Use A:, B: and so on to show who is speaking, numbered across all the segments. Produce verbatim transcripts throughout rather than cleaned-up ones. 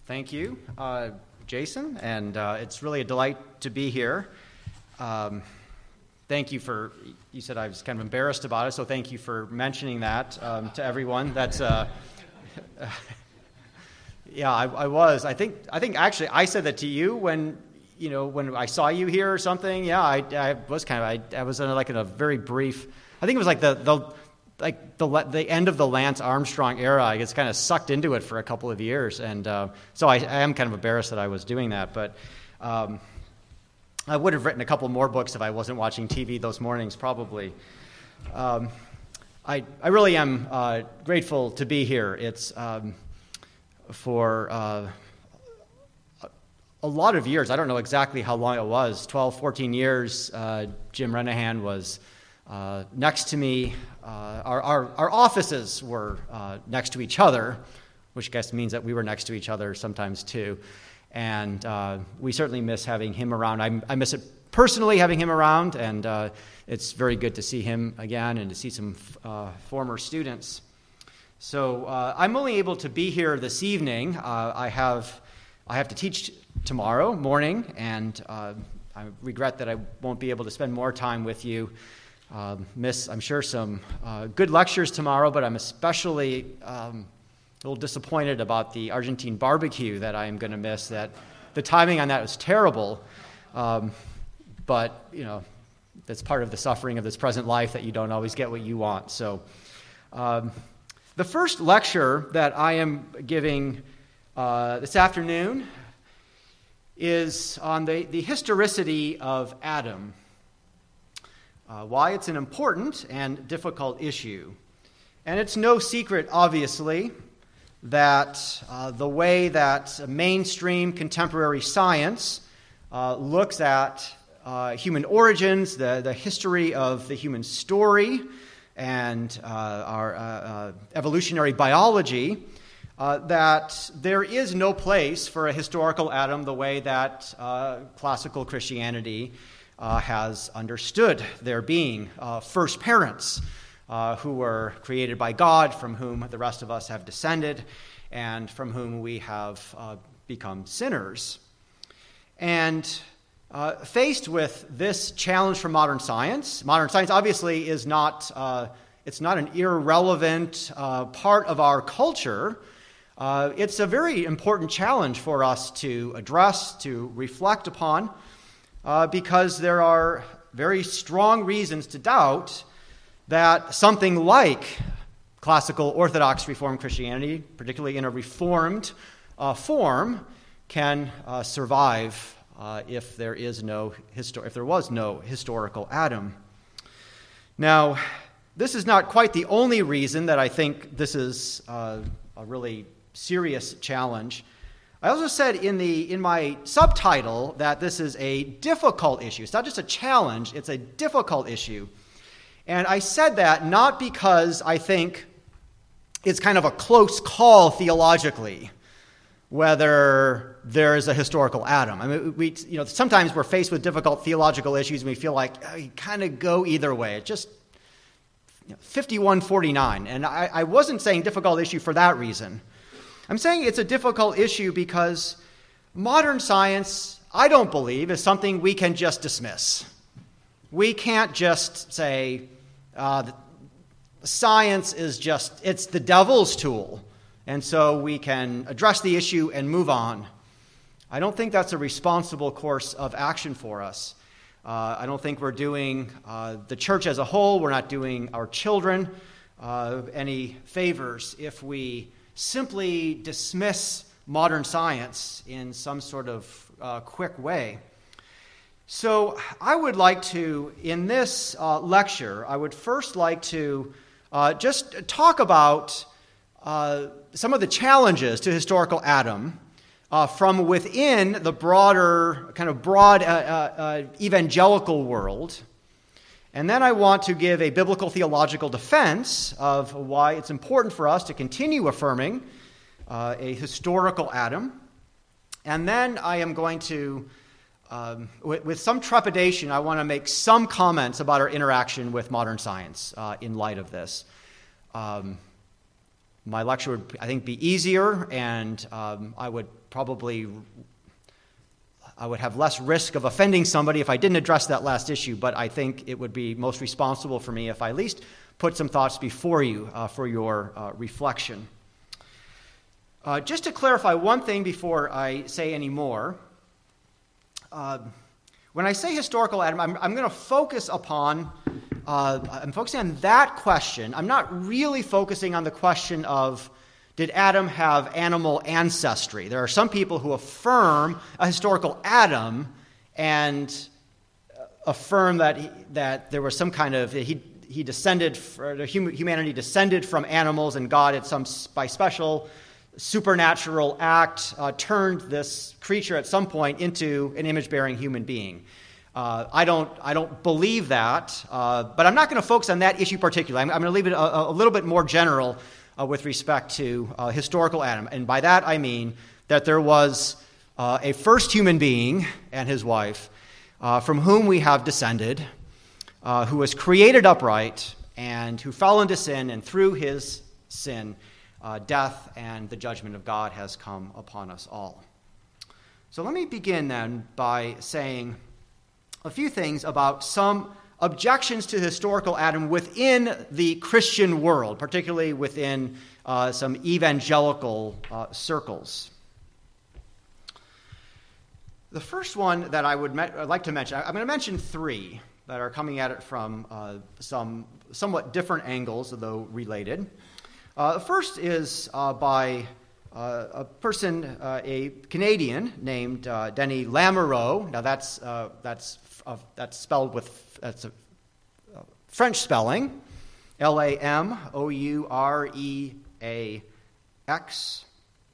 A: Thank you, uh, Jason, and uh, it's really a delight to be here. Um, thank you for, you said I was kind of embarrassed about it, so thank you for mentioning that um, to everyone. That's, uh, yeah, I, I was. I think, I think actually I said that to you when, you know, when I saw you here or something. Yeah, I, I was kind of, I, I was in like in a very brief, I think it was like the, the like the the end of the Lance Armstrong era. I gets kind of sucked into it for a couple of years, and uh, so I, I am kind of embarrassed that I was doing that. But um, I would have written a couple more books if I wasn't watching T V those mornings, probably. Um, I I really am uh, grateful to be here. It's um, for uh, a lot of years. I don't know exactly how long it was. twelve, fourteen years. Uh, Jim Renahan was uh, next to me. Uh, our, our, our offices were uh, next to each other, which I guess means that we were next to each other sometimes too. And uh, we certainly miss having him around. I, I miss it personally, having him around, and uh, it's very good to see him again and to see some uh, former students. So uh, I'm only able to be here this evening. Uh, I have I have to teach tomorrow morning, and uh, I regret that I won't be able to spend more time with you. Uh, miss, I'm sure, some uh, good lectures tomorrow, but I'm especially um, a little disappointed about the Argentine barbecue that I am going to miss. That the timing on that was terrible, um, but you know that's part of the suffering of this present life, that you don't always get what you want. So, um, the first lecture that I am giving uh, this afternoon is on the, the historicity of Adam. Uh, why it's an important and difficult issue. And it's no secret, obviously, that uh, the way that mainstream contemporary science uh, looks at uh, human origins, the, the history of the human story, and uh, our uh, uh, evolutionary biology, uh, that there is no place for a historical Adam the way that uh, classical Christianity Uh, has understood their being, uh, first parents uh, who were created by God, from whom the rest of us have descended, and from whom we have uh, become sinners. And uh, faced with this challenge from modern science, modern science obviously is not, uh, it's not an irrelevant uh, part of our culture. Uh, it's a very important challenge for us to address, to reflect upon, Uh, because there are very strong reasons to doubt that something like classical Orthodox Reformed Christianity, particularly in a reformed uh, form, can uh, survive uh, if there is no histor- if there was no historical Adam. Now, this is not quite the only reason that I think this is uh, a really serious challenge. I also said in the in my subtitle that this is a difficult issue. It's not just a challenge, it's a difficult issue. And I said that not because I think it's kind of a close call theologically whether there is a historical Adam. I mean, we you know sometimes we're faced with difficult theological issues and we feel like oh, you kind of go either way. It just you know, fifty-one forty-nine. And I, I wasn't saying difficult issue for that reason. I'm saying it's a difficult issue because modern science, I don't believe, is something we can just dismiss. We can't just say uh, science is just, it's the devil's tool, and so we can address the issue and move on. I don't think that's a responsible course of action for us. Uh, I don't think we're doing uh, the church as a whole, we're not doing our children uh, any favors if we simply dismiss modern science in some sort of uh, quick way. So I would like to, in this uh, lecture, I would first like to uh, just talk about uh, some of the challenges to historical Adam uh, from within the broader, kind of broad uh, uh, evangelical world. And then I want to give a biblical theological defense of why it's important for us to continue affirming uh, a historical Adam. And then I am going to, um, with, with some trepidation, I want to make some comments about our interaction with modern science uh, in light of this. Um, my lecture would, I think, be easier, and um, I would probably, I would have less risk of offending somebody if I didn't address that last issue, but I think it would be most responsible for me if I at least put some thoughts before you uh, for your uh, reflection. Uh, just to clarify one thing before I say any more, uh, when I say historical Adam, I'm, I'm going to focus upon, uh, I'm focusing on that question. I'm not really focusing on the question of, did Adam have animal ancestry? There are some people who affirm a historical Adam and affirm that he, that there was some kind of, he he descended, humanity descended from animals, and God, at some by special supernatural act, uh, turned this creature at some point into an image-bearing human being. Uh, I don't, I don't believe that, uh, but I'm not going to focus on that issue particularly. I'm, I'm going to leave it a, a little bit more general uh, with respect to uh, historical Adam, and by that I mean that there was uh, a first human being and his wife uh, from whom we have descended, uh, who was created upright and who fell into sin, and through his sin, Uh, death and the judgment of God has come upon us all. So let me begin then by saying a few things about some objections to historical Adam within the Christian world, particularly within uh, some evangelical uh, circles. The first one that I would me- I'd like to mention, I'm going to mention three that are coming at it from uh, some somewhat different angles, although related. Uh, the first is uh, by uh, a person, uh, a Canadian named uh, Denis Lamoureux. Now that's uh, that's uh, that's spelled with that's a uh, French spelling, L A M O U R E A X.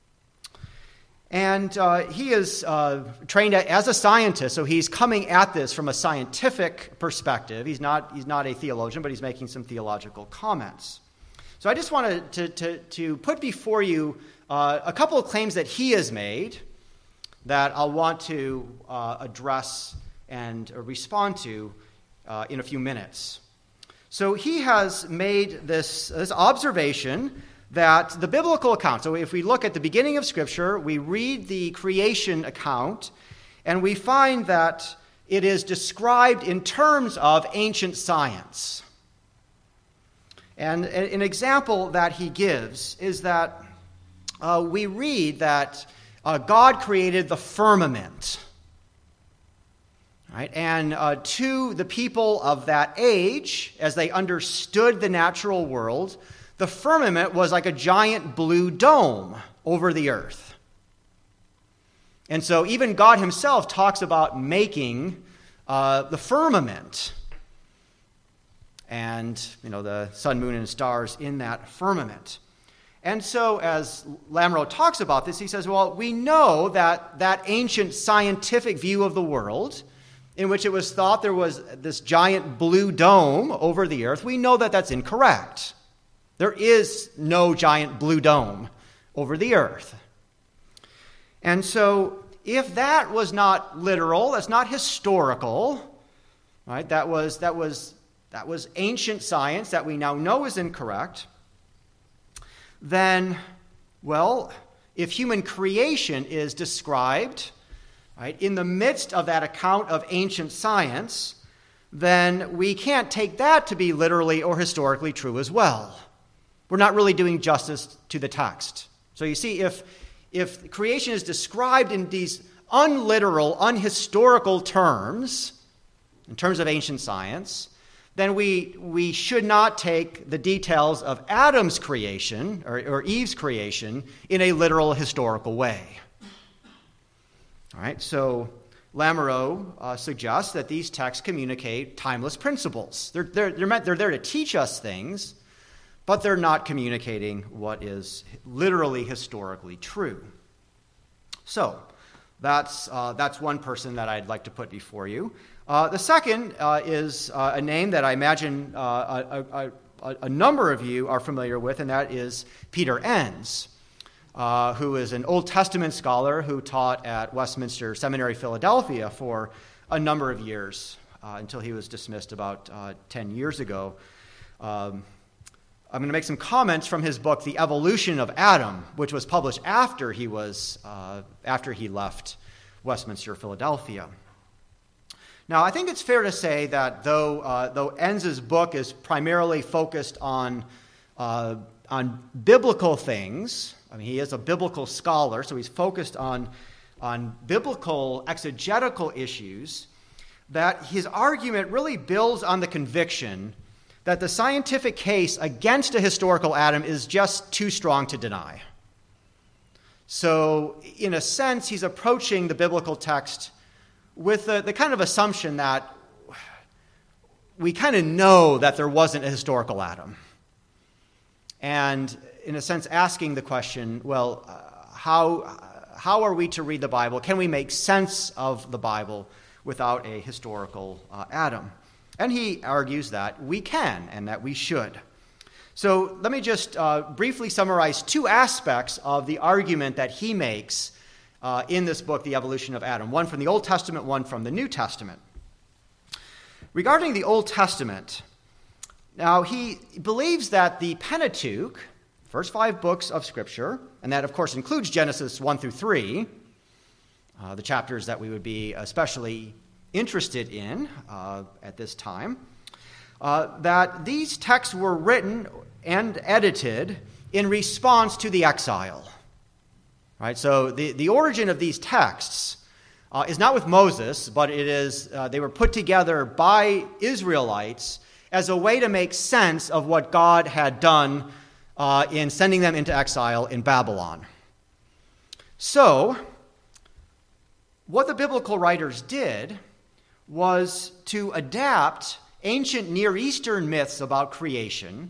A: And uh, he is uh, trained as a scientist, so he's coming at this from a scientific perspective. He's not he's not a theologian, but he's making some theological comments. So I just wanted to, to, to put before you uh, a couple of claims that he has made that I'll want to uh, address and uh, respond to uh, in a few minutes. So he has made this, this observation that the biblical account, so if we look at the beginning of Scripture, we read the creation account, and we find that it is described in terms of ancient science. And an example that he gives is that uh, we read that uh, God created the firmament. Right? And uh, to the people of that age, as they understood the natural world, the firmament was like a giant blue dome over the earth. And so even God himself talks about making uh, the firmament. And, you know, the sun, moon, and stars in that firmament. And so as Lamoureux talks about this, he says, well, we know that that ancient scientific view of the world, in which it was thought there was this giant blue dome over the earth, we know that that's incorrect. There is no giant blue dome over the earth. And so if that was not literal, that's not historical, right? That was that was that was ancient science that we now know is incorrect, then, well, if human creation is described, right, in the midst of that account of ancient science, then we can't take that to be literally or historically true as well. We're not really doing justice to the text. So you see, if, if creation is described in these unliteral, unhistorical terms, in terms of ancient science, then we, we should not take the details of Adam's creation, or, or Eve's creation, in a literal historical way. All right, so Lamoureux uh, suggests that these texts communicate timeless principles. They're, they're, they're, meant, they're there to teach us things, but they're not communicating what is literally historically true. So that's, uh, that's one person that I'd like to put before you. Uh, the second uh, is uh, a name that I imagine uh, a, a, a number of you are familiar with, and that is Peter Enns, uh, who is an Old Testament scholar who taught at Westminster Seminary, Philadelphia for a number of years, uh, until he was dismissed about uh, ten years ago um, I'm going to make some comments from his book, The Evolution of Adam, which was published after he was uh, after he left Westminster, Philadelphia. Now, I think it's fair to say that though uh, though Enz's book is primarily focused on uh, on biblical things, I mean, he is a biblical scholar, so he's focused on on biblical exegetical issues, that his argument really builds on the conviction that the scientific case against a historical Adam is just too strong to deny. So, in a sense, he's approaching the biblical text with the, the kind of assumption that we kind of know that there wasn't a historical Adam. And, in a sense, asking the question, well, uh, how, how are we to read the Bible? Can we make sense of the Bible without a historical uh, Adam? And he argues that we can and that we should. So let me just uh, briefly summarize two aspects of the argument that he makes uh, in this book, The Evolution of Adam, one from the Old Testament, one from the New Testament. Regarding the Old Testament, now he believes that the Pentateuch, first five books of Scripture, and that of course includes Genesis one through three, uh, the chapters that we would be especially interested in uh, at this time, uh, that these texts were written and edited in response to the exile. Right? So the, the origin of these texts uh, is not with Moses, but it is uh, they were put together by Israelites as a way to make sense of what God had done uh, in sending them into exile in Babylon. So, what the biblical writers did was to adapt ancient Near Eastern myths about creation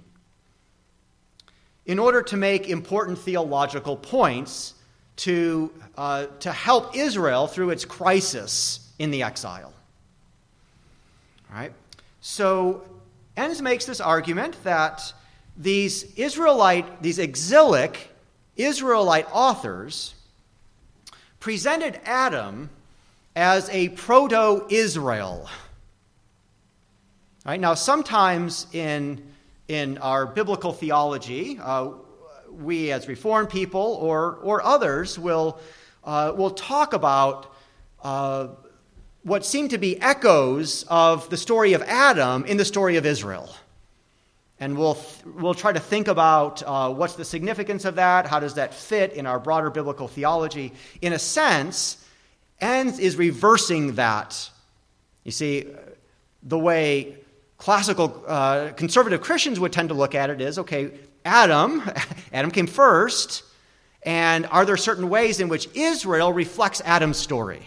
A: in order to make important theological points to, uh, to help Israel through its crisis in the exile. All right? So Enns makes this argument that these Israelite, these exilic Israelite authors presented Adam as a proto-Israel. Right? Now, sometimes in, in our biblical theology, uh, we as Reformed people or, or others will, uh, will talk about uh, what seem to be echoes of the story of Adam in the story of Israel. And we'll, we'll try to think about uh, what's the significance of that, how does that fit in our broader biblical theology. In a sense, Enns is reversing that. You see, the way classical uh, conservative Christians would tend to look at it is, okay, Adam, Adam came first, and are there certain ways in which Israel reflects Adam's story?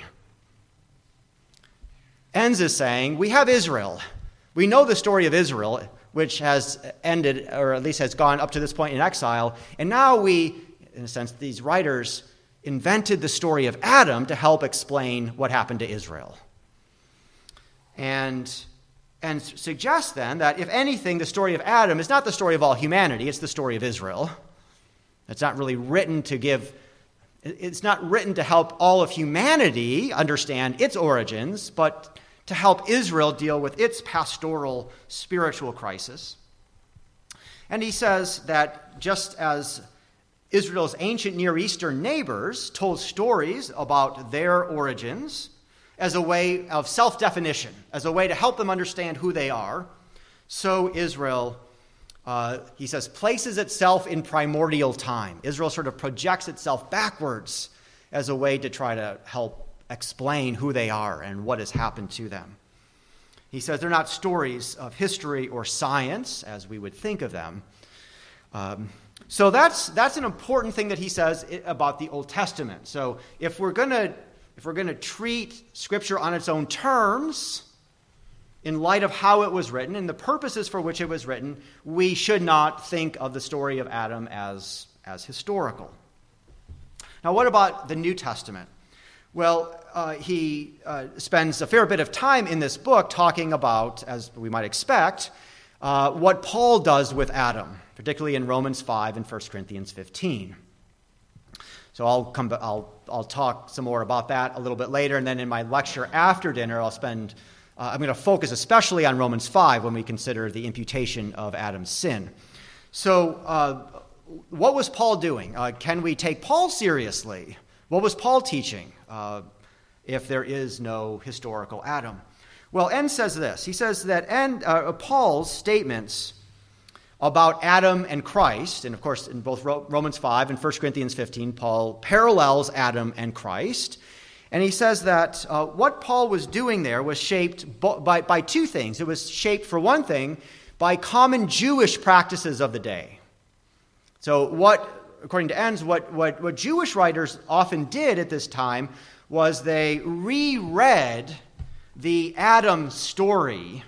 A: Enns is saying, we have Israel. We know the story of Israel, which has ended, or at least has gone up to this point in exile, and now we, in a sense, these writers invented the story of Adam to help explain what happened to Israel. And, and suggests then that, if anything, the story of Adam is not the story of all humanity, it's the story of Israel. It's not really written to give, it's not written to help all of humanity understand its origins, but to help Israel deal with its pastoral spiritual crisis. And he says that just as Israel's ancient Near Eastern neighbors told stories about their origins as a way of self-definition, as a way to help them understand who they are, so Israel, uh, he says, places itself in primordial time. Israel sort of projects itself backwards as a way to try to help explain who they are and what has happened to them. He says they're not stories of history or science as we would think of them. Um, So that's that's an important thing that he says about the Old Testament. So if we're gonna if we're gonna treat Scripture on its own terms, in light of how it was written and the purposes for which it was written, we should not think of the story of Adam as as historical. Now, what about the New Testament? Well, uh, he uh, spends a fair bit of time in this book talking about, as we might expect, uh, what Paul does with Adam, particularly in Romans five and First Corinthians fifteen. So I'll come. I'll I'll talk some more about that a little bit later, and then in my lecture after dinner, I'll spend. Uh, I'm going to focus especially on Romans five when we consider the imputation of Adam's sin. So uh, what was Paul doing? Uh, can we take Paul seriously? What was Paul teaching uh, if there is no historical Adam? Well, Enns says this. He says that Enns, uh, Paul's statements about Adam and Christ, and of course in both Romans five and First Corinthians fifteen, Paul parallels Adam and Christ. And he says that uh, what Paul was doing there was shaped by, by two things. It was shaped, for one thing, by common Jewish practices of the day. So what, according to Enns, what, what, what Jewish writers often did at this time was they reread the Adam story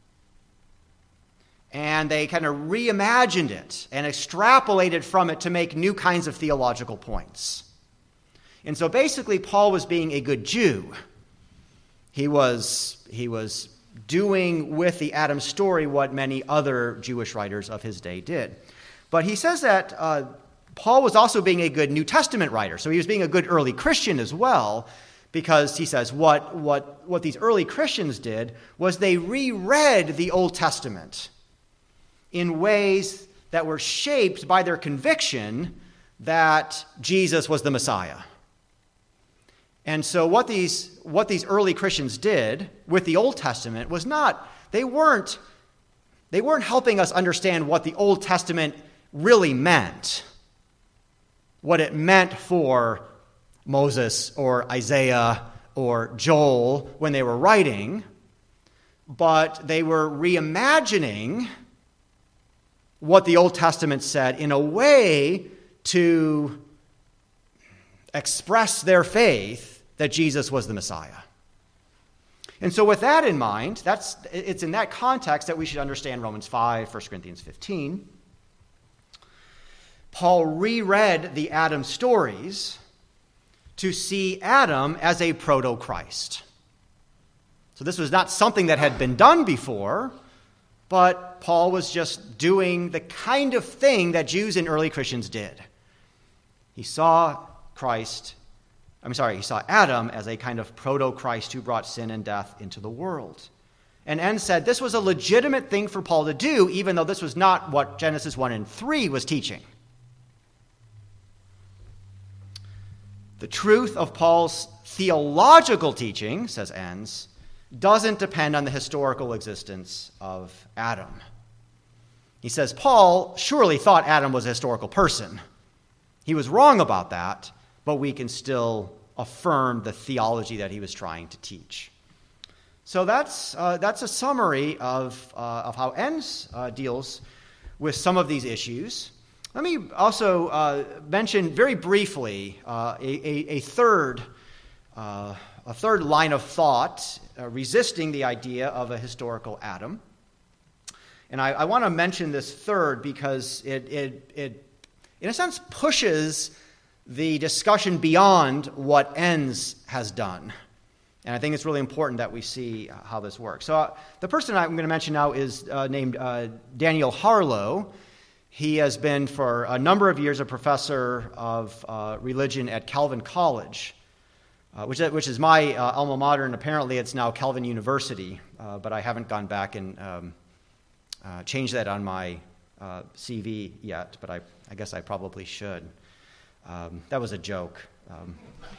A: and they kind of reimagined it and extrapolated from it to make new kinds of theological points. And so basically, Paul was being a good Jew. He was, he was doing with the Adam story what many other Jewish writers of his day did. But he says that uh, Paul was also being a good New Testament writer. So he was being a good early Christian as well, because he says what, what, what these early Christians did was they reread the Old Testament in ways that were shaped by their conviction that Jesus was the Messiah. And so what these what these early Christians did with the Old Testament was not, they weren't, they weren't helping us understand what the Old Testament really meant, what it meant for Moses or Isaiah or Joel when they were writing, but they were reimagining what the Old Testament said in a way to express their faith that Jesus was the Messiah. And so with that in mind, that's it's in that context that we should understand Romans five, First Corinthians fifteen. Paul reread the Adam stories to see Adam as a proto-Christ. So this was not something that had been done before, but Paul was just doing the kind of thing that Jews and early Christians did. He saw Christ I'm sorry, he saw Adam as a kind of proto-Christ who brought sin and death into the world. And Enns said this was a legitimate thing for Paul to do, even though this was not what Genesis one and three was teaching. The truth of Paul's theological teaching, says Enns, doesn't depend on the historical existence of Adam. He says Paul surely thought Adam was a historical person. He was wrong about that, but we can still affirm the theology that he was trying to teach. So that's uh, that's a summary of uh, of how Enns uh, deals with some of these issues. Let me also uh, mention very briefly uh, a, a, a third uh, a third line of thought uh, resisting the idea of a historical Adam. And I, I want to mention this third because it it it in a sense pushes the discussion beyond what Enns has done. And I think it's really important that we see how this works. So uh, the person I'm going to mention now is uh, named uh, Daniel Harlow. He has been for a number of years a professor of uh, religion at Calvin College, uh, which, which is my uh, alma mater, and apparently it's now Calvin University, uh, but I haven't gone back and um, uh, changed that on my uh, C V yet, but I, I guess I probably should. Um, that was a joke. Um,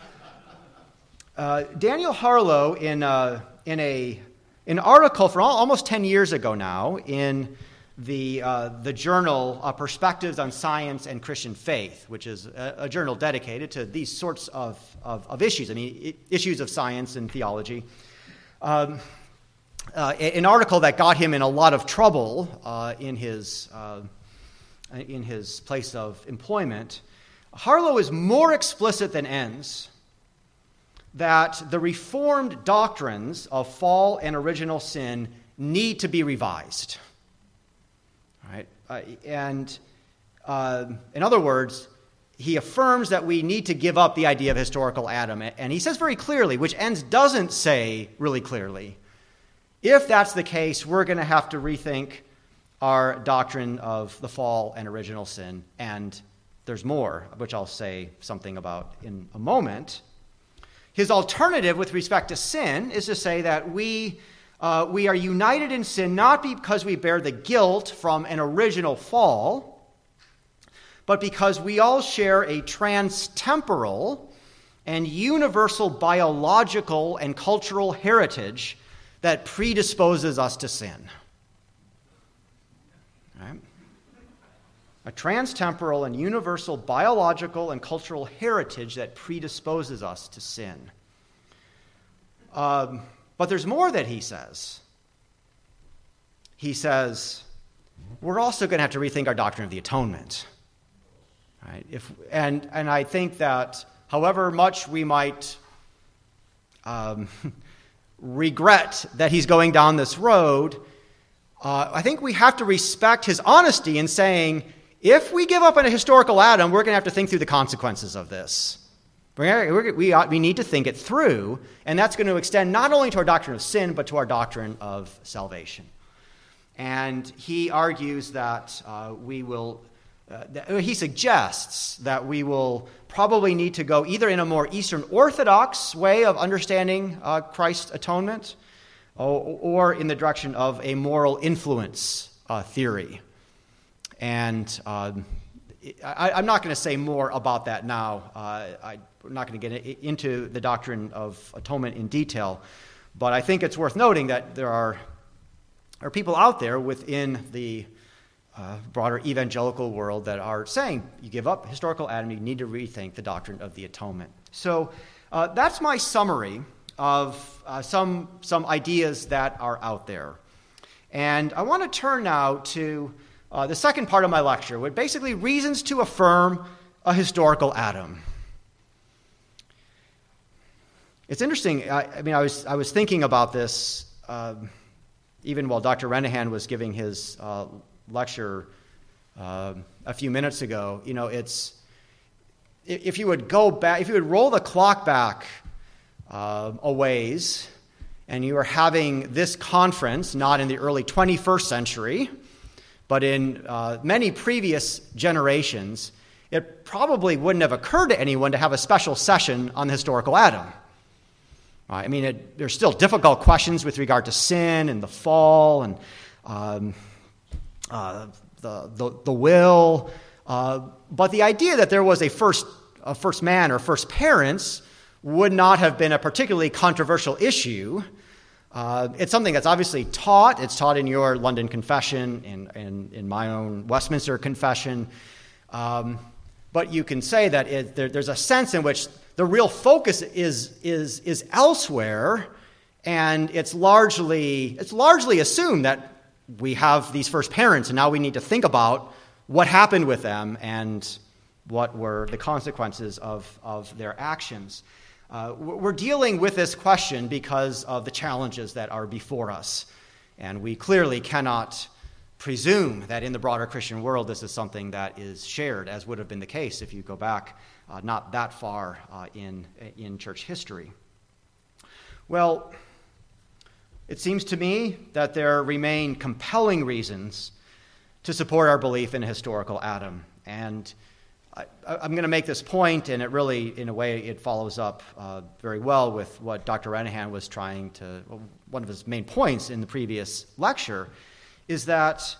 A: uh, Daniel Harlow, in uh, in a an article from almost ten years ago now, in the uh, the journal uh, Perspectives on Science and Christian Faith, which is a, a journal dedicated to these sorts of, of, of issues. I mean, I- issues of science and theology. Um, uh, an article that got him in a lot of trouble uh, in his uh, in his place of employment. Harlow is more explicit than Enns that the Reformed doctrines of fall and original sin need to be revised. All right? Uh, and uh, in other words, he affirms that we need to give up the idea of historical Adam. And he says very clearly, which Enns doesn't say really clearly, if that's the case, we're going to have to rethink our doctrine of the fall and original sin. And there's more, which I'll say something about in a moment. His alternative with respect to sin is to say that we uh, we are united in sin not because we bear the guilt from an original fall, but because we all share a trans-temporal and universal biological and cultural heritage that predisposes us to sin. Right? A trans-temporal and universal biological and cultural heritage that predisposes us to sin. Um, but there's more that he says. He says, we're also going to have to rethink our doctrine of the atonement. Right? If, and, and I think that however much we might um, regret that he's going down this road, uh, I think we have to respect his honesty in saying, if we give up on a historical Adam, we're going to have to think through the consequences of this. We're, we're, we, ought, we need to think it through, and that's going to extend not only to our doctrine of sin, but to our doctrine of salvation. And he argues that uh, we will, uh, that, he suggests that we will probably need to go either in a more Eastern Orthodox way of understanding uh, Christ's atonement, or, or in the direction of a moral influence uh, theory. And uh, I, I'm not going to say more about that now. Uh, I, I'm not going to get into the doctrine of atonement in detail, but I think it's worth noting that there are, are people out there within the uh, broader evangelical world that are saying, you give up historical Adam, you need to rethink the doctrine of the atonement. So uh, that's my summary of uh, some, some ideas that are out there. And I want to turn now to Uh, the second part of my lecture, with basically reasons to affirm a historical Adam. It's interesting. I, I mean, I was I was thinking about this uh, even while Doctor Renahan was giving his uh, lecture uh, a few minutes ago. You know, it's if you would go back, if you would roll the clock back uh, a ways, and you were having this conference not in the early twenty-first century. But in uh, many previous generations, it probably wouldn't have occurred to anyone to have a special session on the historical Adam. Uh, I mean, it, there's still difficult questions with regard to sin and the fall and um, uh, the, the the will. Uh, but the idea that there was a first a first man or first parents would not have been a particularly controversial issue. Uh, it's something that's obviously taught. It's taught in your London Confession and in, in, in my own Westminster Confession. Um, but you can say that it, there, there's a sense in which the real focus is is is elsewhere, and it's largely it's largely assumed that we have these first parents, and now we need to think about what happened with them and what were the consequences of, of their actions. Uh, we're dealing with this question because of the challenges that are before us. And we clearly cannot presume that in the broader Christian world this is something that is shared, as would have been the case if you go back uh, not that far uh, in, in church history. Well, it seems to me that there remain compelling reasons to support our belief in a historical Adam. And I, I'm going to make this point, and it really, in a way, it follows up uh, very well with what Doctor Renahan was trying to, well, one of his main points in the previous lecture, is that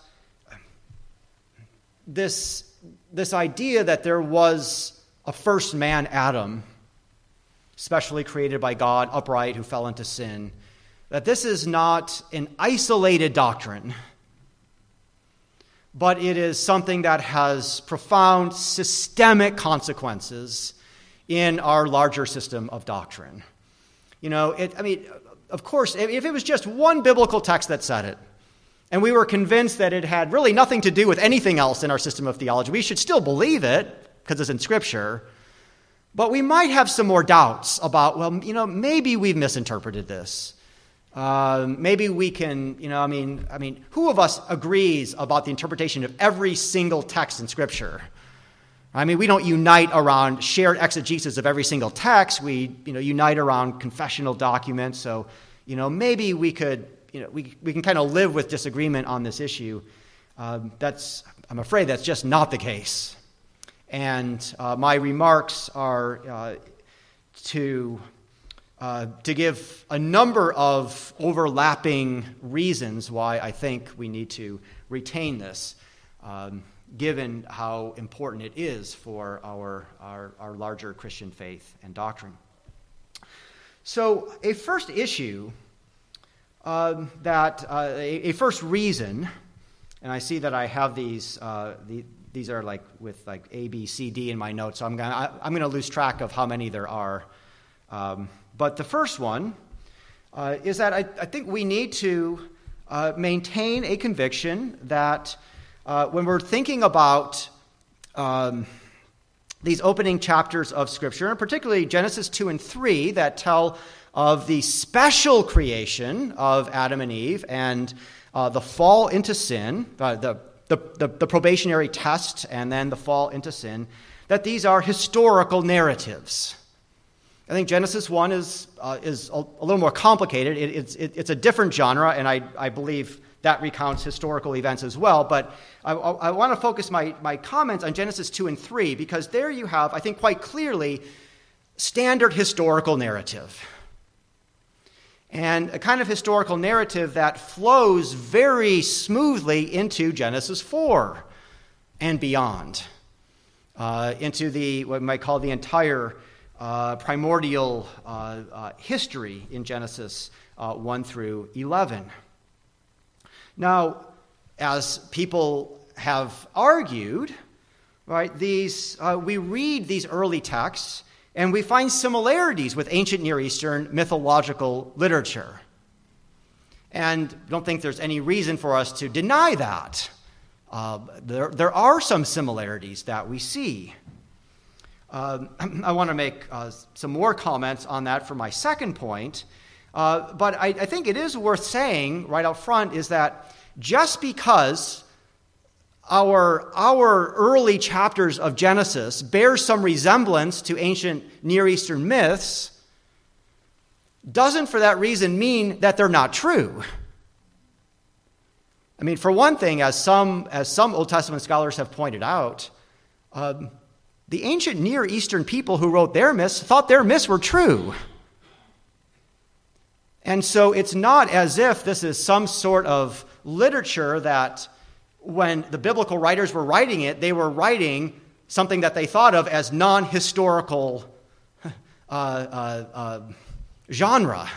A: this, this idea that there was a first man, Adam, specially created by God, upright, who fell into sin, that this is not an isolated doctrine, but it is something that has profound systemic consequences in our larger system of doctrine. You know, it, I mean, of course, if it was just one biblical text that said it, and we were convinced that it had really nothing to do with anything else in our system of theology, we should still believe it, because it's in Scripture, but we might have some more doubts about, well, you know, maybe we've misinterpreted this. Uh, maybe we can, you know, I mean, I mean, who of us agrees about the interpretation of every single text in Scripture? I mean, we don't unite around shared exegesis of every single text. We, you know, unite around confessional documents. So, you know, maybe we could, you know, we we can kind of live with disagreement on this issue. Um, that's, I'm afraid, that's just not the case. And uh, my remarks are uh, to. Uh, to give a number of overlapping reasons why I think we need to retain this. Um, given how important it is for our, our, our larger Christian faith and doctrine. So a first issue, uh, that uh, a, a first reason, and I see that I have these, uh, the, these are like with like A, B, C, D in my notes, so I'm going to I'm gonna lose track of how many there are. Um, but the first one uh, is that I, I think we need to uh, maintain a conviction that Uh, when we're thinking about um, these opening chapters of Scripture, and particularly Genesis two and three, that tell of the special creation of Adam and Eve and uh, the fall into sin, uh, the, the, the, the probationary test, and then the fall into sin, that these are historical narratives. I think Genesis one is uh, is a, a little more complicated. It, it's, it, it's a different genre, and I, I believe that recounts historical events as well. But I, I, I want to focus my, my comments on Genesis two and three, because there you have, I think quite clearly, standard historical narrative. And a kind of historical narrative that flows very smoothly into Genesis four and beyond, uh, into the what we might call the entire uh, primordial uh, uh, history in Genesis uh, one through eleven. Now, as people have argued, right, these uh, we read these early texts and we find similarities with ancient Near Eastern mythological literature. And I don't think there's any reason for us to deny that. Uh, there, there are some similarities that we see. Uh, I want to make uh, some more comments on that for my second point. Uh, but I, I think it is worth saying right out front is that just because our, our early chapters of Genesis bear some resemblance to ancient Near Eastern myths doesn't for that reason mean that they're not true. I mean, for one thing, as some, as some Old Testament scholars have pointed out, um, the ancient Near Eastern people who wrote their myths thought their myths were true. And so it's not as if this is some sort of literature that when the biblical writers were writing it, they were writing something that they thought of as non-historical uh, uh, uh, genre.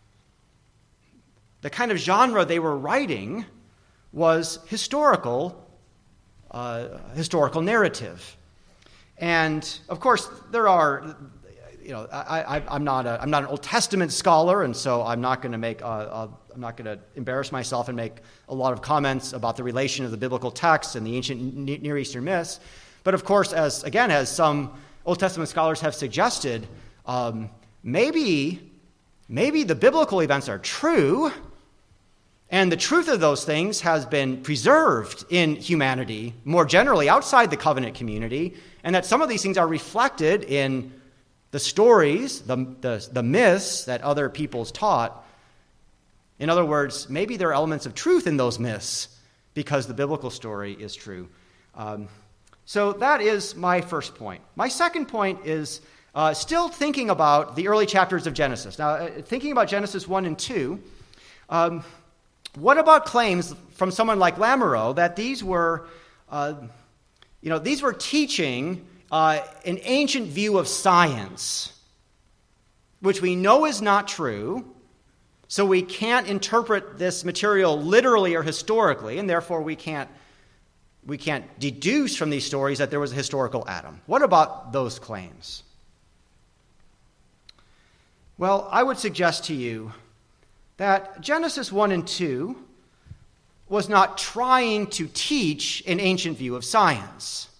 A: The kind of genre they were writing was historical, uh, historical narrative. And of course, there are, you know, I, I, I'm not a, I'm not an Old Testament scholar, and so I'm not going to make, a, a, I'm not going to embarrass myself and make a lot of comments about the relation of the biblical text and the ancient Near Eastern myths. But of course, as again, as some Old Testament scholars have suggested, um, maybe, maybe the biblical events are true. And the truth of those things has been preserved in humanity, more generally outside the covenant community, and that some of these things are reflected in the stories, the, the, the myths that other peoples taught. In other words, maybe there are elements of truth in those myths because the biblical story is true. Um, so that is my first point. My second point is uh, still thinking about the early chapters of Genesis. Now, uh, thinking about Genesis one and two, um, what about claims from someone like Lamoureux that these were, uh, you know, these were teaching uh, an ancient view of science, which we know is not true, so we can't interpret this material literally or historically, and therefore we can't we can't deduce from these stories that there was a historical Adam. What about those claims? Well, I would suggest to you that Genesis one and two was not trying to teach an ancient view of science.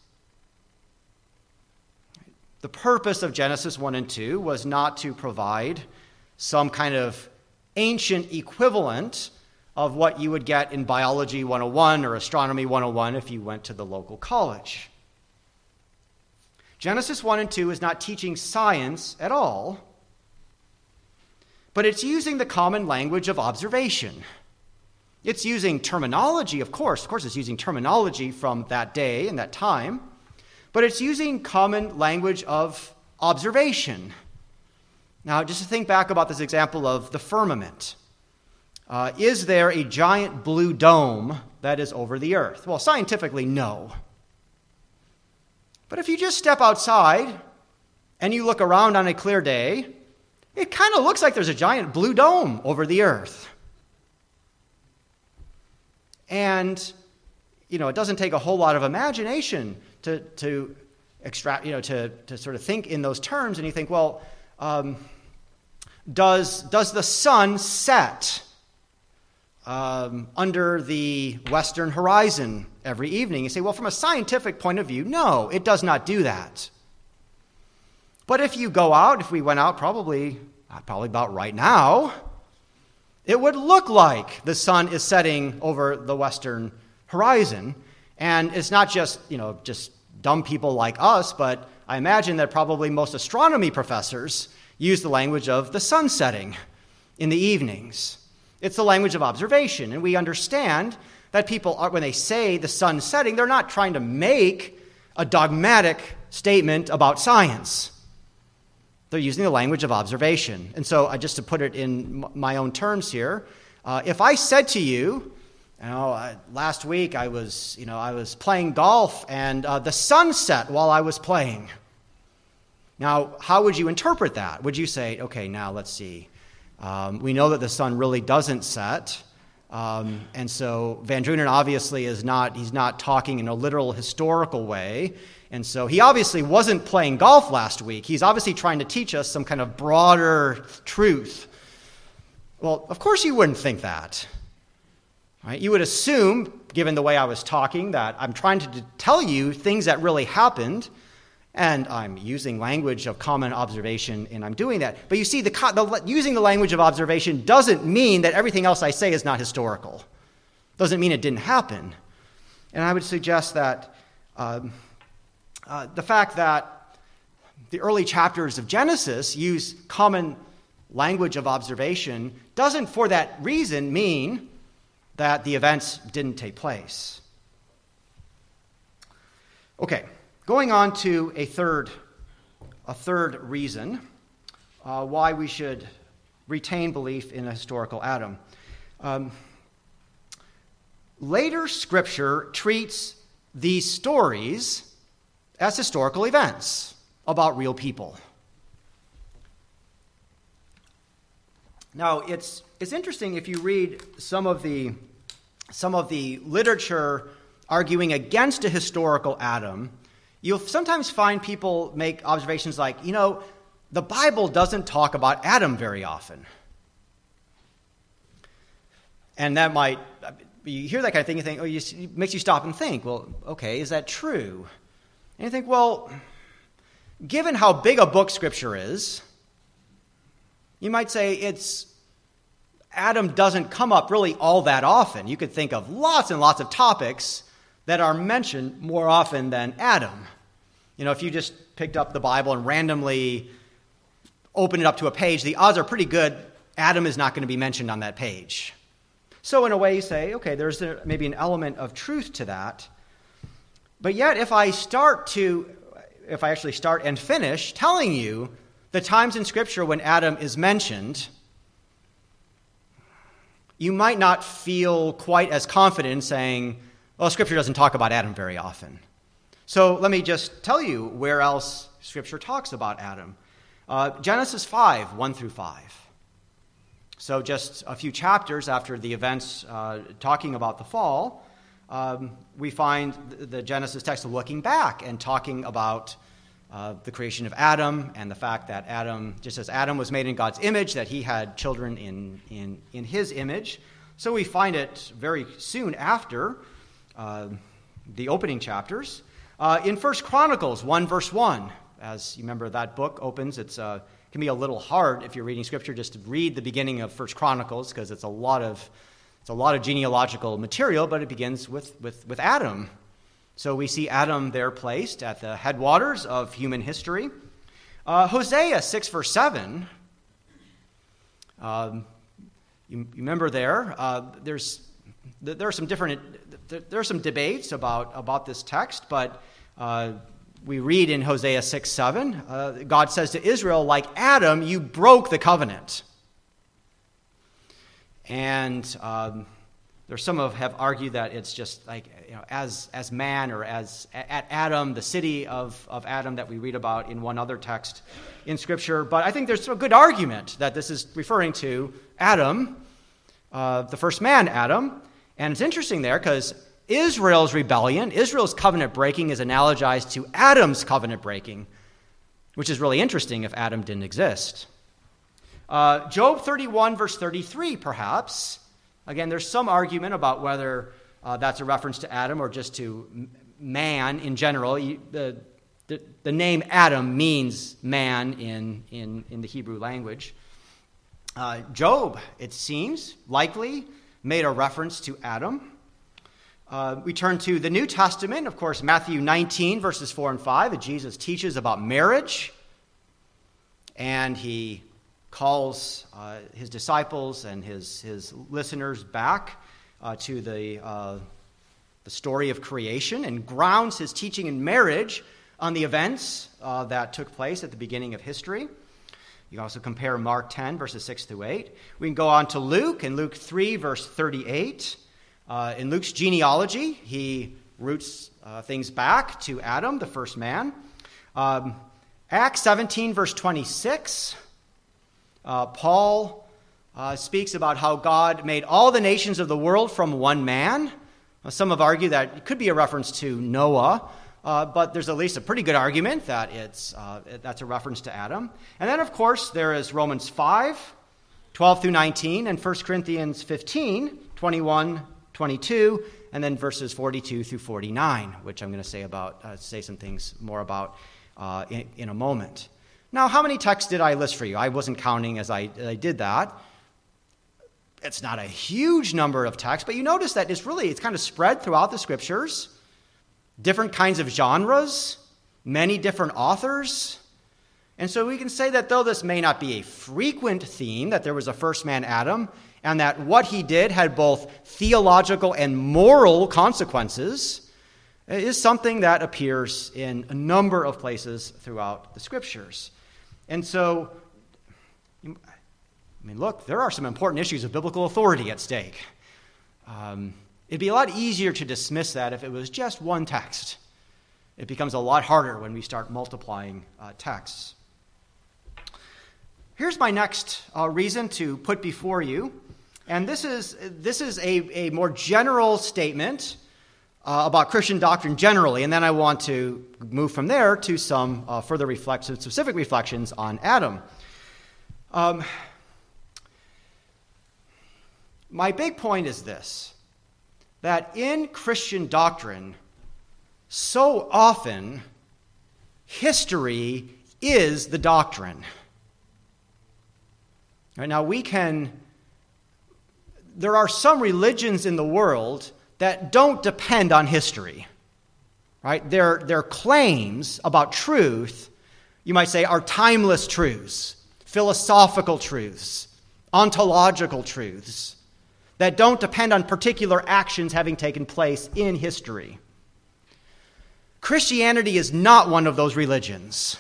A: The purpose of Genesis one and two was not to provide some kind of ancient equivalent of what you would get in Biology one oh one or Astronomy one oh one if you went to the local college. Genesis one and two is not teaching science at all, but it's using the common language of observation. It's using terminology, of course. Of course, it's using terminology from that day and that time. But it's using common language of observation. Now, just to think back about this example of the firmament. Uh, is there a giant blue dome that is over the earth? Well, scientifically, no. But if you just step outside and you look around on a clear day, it kind of looks like there's a giant blue dome over the earth. And, you know, it doesn't take a whole lot of imagination to to extract, you know, to, to sort of think in those terms. And you think, well, um, does does the sun set um, under the western horizon every evening? You say, well, from a scientific point of view, no, it does not do that. But if you go out, if we went out probably, probably about right now, it would look like the sun is setting over the western horizon. And it's not just, you know, just dumb people like us, but I imagine that probably most astronomy professors use the language of the sun setting in the evenings. It's the language of observation, and we understand that people, are, when they say the sun setting, they're not trying to make a dogmatic statement about science. They're using the language of observation. And so, uh, just to put it in m- my own terms here, uh, if I said to you, you know, uh, last week I was, you know, I was playing golf and uh, the sun set while I was playing. Now, how would you interpret that? Would you say, okay, now let's see. Um, we know that the sun really doesn't set. Um, and so Van Drunen obviously is not, he's not talking in a literal historical way. And so he obviously wasn't playing golf last week. He's obviously trying to teach us some kind of broader truth. Well, of course you wouldn't think that. Right? You would assume, given the way I was talking, that I'm trying to tell you things that really happened, and I'm using language of common observation, and I'm doing that. But you see, the, the using the language of observation doesn't mean that everything else I say is not historical. Doesn't mean it didn't happen. And I would suggest that um, uh, the fact that the early chapters of Genesis use common language of observation doesn't, for that reason, mean that the events didn't take place. Okay, going on to a third, a third reason uh, why we should retain belief in a historical Adam. Um, later Scripture treats these stories as historical events about real people. Now, it's it's interesting if you read some of the some of the literature arguing against a historical Adam, you'll sometimes find people make observations like, you know, the Bible doesn't talk about Adam very often. And that might, you hear that kind of thing, you think, oh, you, it makes you stop and think, well, okay, is that true? And you think, well, given how big a book Scripture is, you might say it's Adam doesn't come up really all that often. You could think of lots and lots of topics that are mentioned more often than Adam. You know, if you just picked up the Bible and randomly opened it up to a page, the odds are pretty good Adam is not going to be mentioned on that page. So in a way you say, okay, there's maybe an element of truth to that. But yet if I start to, if I actually start and finish telling you the times in Scripture when Adam is mentioned, you might not feel quite as confident in saying, well, Scripture doesn't talk about Adam very often. So let me just tell you where else Scripture talks about Adam. Uh, Genesis five, one through five. So just a few chapters after the events uh, talking about the fall, um, we find the Genesis text looking back and talking about Uh, the creation of Adam and the fact that Adam, just as Adam was made in God's image, that he had children in, in, in his image. So we find it very soon after uh, the opening chapters. Uh, in First Chronicles one, verse one, as you remember that book opens, it's uh, it can be a little hard if you're reading Scripture just to read the beginning of First Chronicles because it's a lot of it's a lot of genealogical material, but it begins with with, with Adam. So we see Adam there placed at the headwaters of human history. Uh, Hosea six, verse seven. Um, you, you remember there, uh, there's there are some different there are some debates about, about this text, but uh, we read in Hosea six, seven, uh, God says to Israel, like Adam, you broke the covenant. And um, There's some of have argued that it's just like, you know, as as man or as at Adam, the city of, of Adam that we read about in one other text in Scripture. But I think there's a good argument that this is referring to Adam, uh, the first man, Adam. And it's interesting there because Israel's rebellion, Israel's covenant breaking is analogized to Adam's covenant breaking, which is really interesting if Adam didn't exist. Uh, Job thirty-one, verse thirty-three, perhaps. Again, there's some argument about whether uh, that's a reference to Adam or just to man in general. You, the, the, the name Adam means man in, in, in the Hebrew language. Uh, Job, it seems, likely made a reference to Adam. Uh, we turn to the New Testament, of course, Matthew nineteen, verses four and five. Jesus teaches about marriage, and he calls uh, his disciples and his, his listeners back uh, to the, uh, the story of creation and grounds his teaching in marriage on the events uh, that took place at the beginning of history. You can also compare Mark ten, verses six through eight. We can go on to Luke, in Luke three, verse thirty-eight. Uh, in Luke's genealogy, he roots uh, things back to Adam, the first man. Um, Acts seventeen, verse twenty-six. Uh, Paul uh, speaks about how God made all the nations of the world from one man. Uh, some have argued that it could be a reference to Noah, uh, but there's at least a pretty good argument that it's uh, that's a reference to Adam. And then, of course, there is Romans five, twelve through nineteen, and First Corinthians fifteen, twenty-one, twenty-two, and then verses forty-two through forty-nine, which I'm going to say about uh, say some things more about uh, in, in a moment. Now, how many texts did I list for you? I wasn't counting as I, as I did that. It's not a huge number of texts, but you notice that it's really, it's kind of spread throughout the Scriptures. Different kinds of genres, many different authors. And so we can say that though this may not be a frequent theme, that there was a first man, Adam, and that what he did had both theological and moral consequences, is something that appears in a number of places throughout the Scriptures. And so, I mean, look, there are some important issues of biblical authority at stake. Um, it'd be a lot easier to dismiss that if it was just one text. It becomes a lot harder when we start multiplying uh, texts. Here's my next uh, reason to put before you, and this is this is a, a more general statement uh, about Christian doctrine generally, and then I want to move from there to some uh, further reflections, specific reflections on Adam. Um, my big point is this, that in Christian doctrine, so often history is the doctrine. Right, now we can, there are some religions in the world that don't depend on history. Right? Their, their claims about truth, you might say, are timeless truths, philosophical truths, ontological truths that don't depend on particular actions having taken place in history. Christianity is not one of those religions.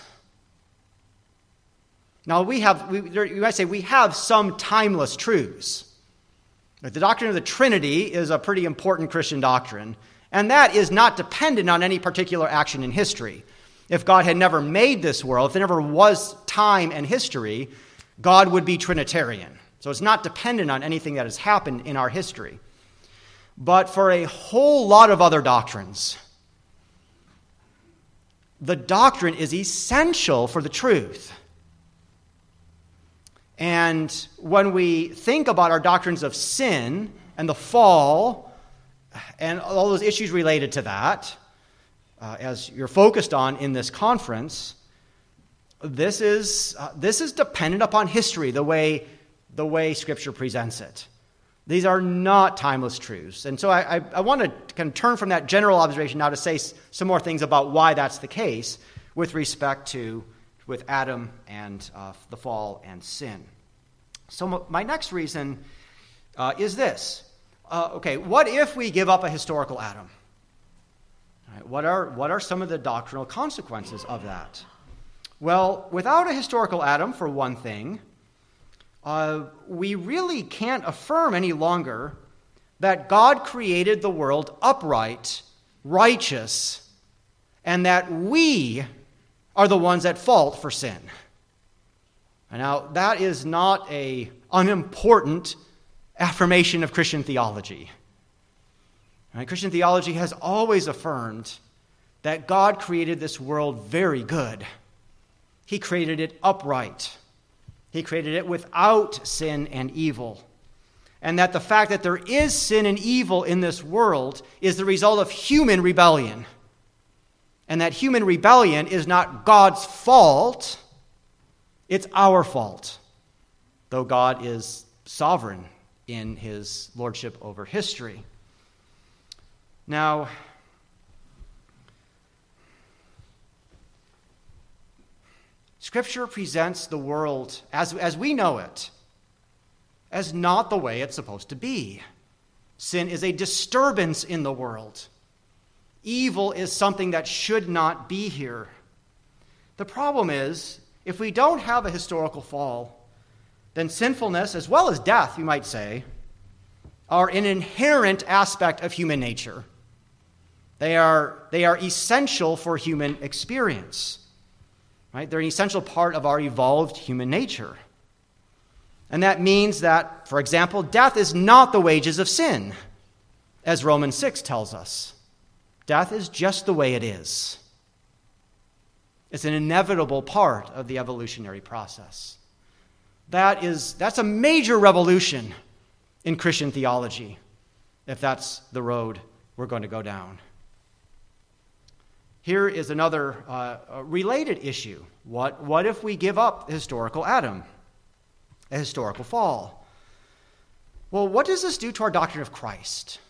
A: Now, we have, we, you might say, we have some timeless truths. The doctrine of the Trinity is a pretty important Christian doctrine, and that is not dependent on any particular action in history. If God had never made this world, if there never was time and history, God would be Trinitarian. So it's not dependent on anything that has happened in our history. But for a whole lot of other doctrines, the doctrine is essential for the truth. And when we think about our doctrines of sin and the fall and all those issues related to that, uh, as you're focused on in this conference, this is uh, this is dependent upon history, the way the way Scripture presents it. These are not timeless truths. And so I, I, I want to kind of turn from that general observation now to say some more things about why that's the case with respect to with Adam and uh, the fall and sin. So my next reason uh, is this. Uh, okay, what if we give up a historical Adam? All right, what are, what are some of the doctrinal consequences of that? Well, without a historical Adam, for one thing, uh, we really can't affirm any longer that God created the world upright, righteous, and that we are the ones at fault for sin. And now, that is not an unimportant affirmation of Christian theology. Right? Christian theology has always affirmed that God created this world very good. He created it upright. He created it without sin and evil. And that the fact that there is sin and evil in this world is the result of human rebellion. And that human rebellion is not God's fault, it's our fault. Though God is sovereign in his lordship over history. Now, Scripture presents the world as, as we know it as not the way it's supposed to be. Sin is a disturbance in the world. Evil is something that should not be here. The problem is, if we don't have a historical fall, then sinfulness, as well as death, you might say, are an inherent aspect of human nature. They are, they are essential for human experience. Right? They're an essential part of our evolved human nature. And that means that, for example, death is not the wages of sin, as Romans six tells us. Death is just the way it is. It's an inevitable part of the evolutionary process. That is, that's a major revolution in Christian theology, if that's the road we're going to go down. Here is another uh, related issue. What, what if we give up the historical Adam, a historical fall? Well, what does this do to our doctrine of Christ?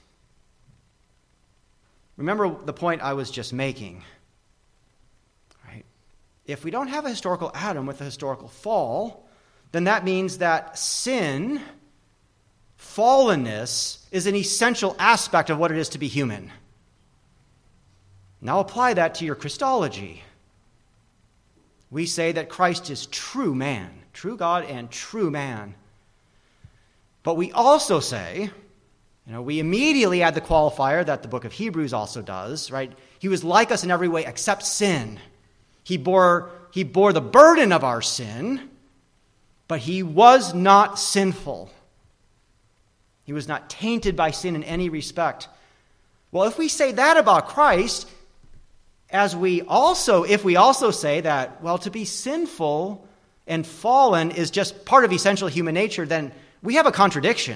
A: Remember the point I was just making. Right? If we don't have a historical Adam with a historical fall, then that means that sin, fallenness, is an essential aspect of what it is to be human. Now apply that to your Christology. We say that Christ is true man, true God and true man. But we also say, you know, we immediately add the qualifier that the book of Hebrews also does, right? He was like us in every way except sin. He bore, he bore the burden of our sin, but he was not sinful. He was not tainted by sin in any respect. Well, if we say that about Christ, as we also, if we also say that, well, to be sinful and fallen is just part of essential human nature, then we have a contradiction.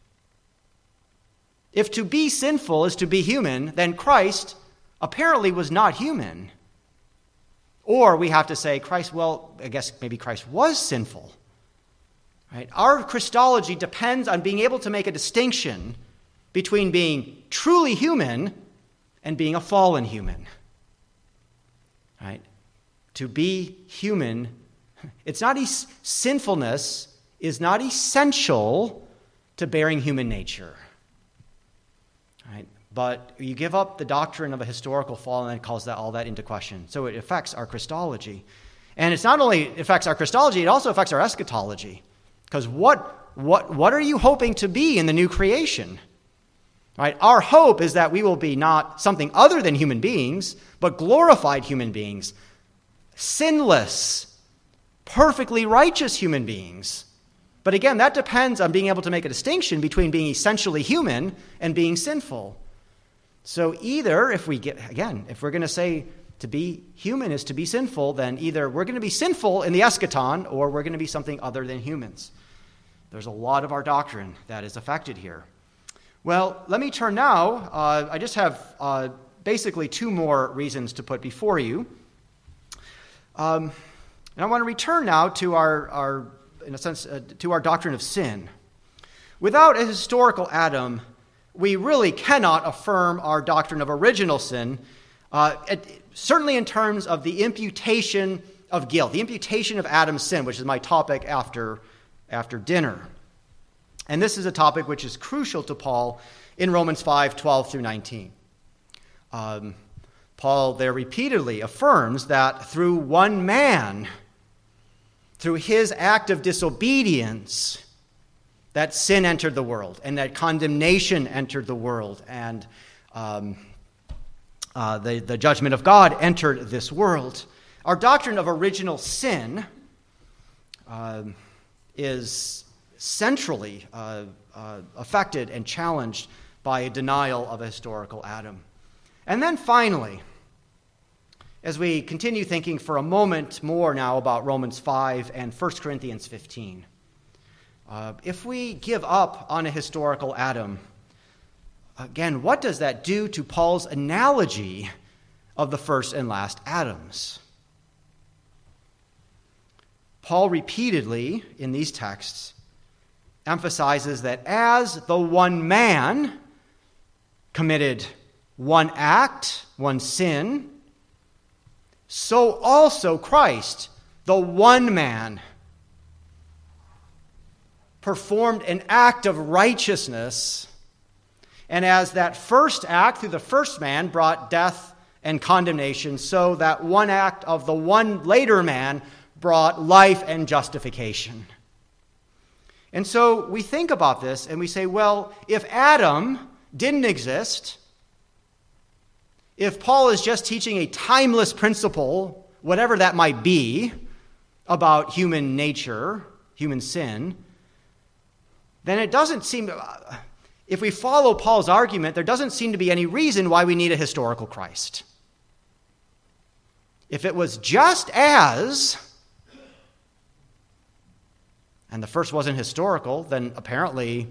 A: If to be sinful is to be human, then Christ apparently was not human. Or we have to say, Christ, well, I guess maybe Christ was sinful. Right? Our Christology depends on being able to make a distinction between being truly human and being a fallen human. Right? To be human, it's not es- sinfulness is not essential to bearing human nature. Right? But you give up the doctrine of a historical fall and it calls that all that into question. So it affects our Christology. And it's not only affects our Christology, it also affects our eschatology. Because what, what, what are you hoping to be in the new creation? Right? Our hope is that we will be not something other than human beings, but glorified human beings, sinless, perfectly righteous human beings. But again, that depends on being able to make a distinction between being essentially human and being sinful. So either, if we get, again, if we're going to say to be human is to be sinful, then either we're going to be sinful in the eschaton or we're going to be something other than humans. There's a lot of our doctrine that is affected here. Well, let me turn now. Uh, I just have uh, basically two more reasons to put before you. Um, and I want to return now to our, our in a sense, uh, to our doctrine of sin. Without a historical Adam, we really cannot affirm our doctrine of original sin, uh, at, certainly in terms of the imputation of guilt, the imputation of Adam's sin, which is my topic after, after dinner. And this is a topic which is crucial to Paul in Romans five, twelve through nineteen. Um, Paul there repeatedly affirms that through one man, through his act of disobedience, that sin entered the world and that condemnation entered the world, and um, uh, the, the judgment of God entered this world. Our doctrine of original sin uh, is centrally uh, uh, affected and challenged by a denial of a historical Adam. And then finally, as we continue thinking for a moment more now about Romans five and First Corinthians fifteen, uh, if we give up on a historical Adam, again, what does that do to Paul's analogy of the first and last Adams? Paul repeatedly in these texts emphasizes that as the one man committed one act, one sin, so also Christ, the one man, performed an act of righteousness. And as that first act through the first man brought death and condemnation, so that one act of the one later man brought life and justification. And so we think about this and we say, well, if Adam didn't exist, if Paul is just teaching a timeless principle, whatever that might be, about human nature, human sin, then it doesn't seem, if we follow Paul's argument, there doesn't seem to be any reason why we need a historical Christ. If it was just as, and the first wasn't historical, then apparently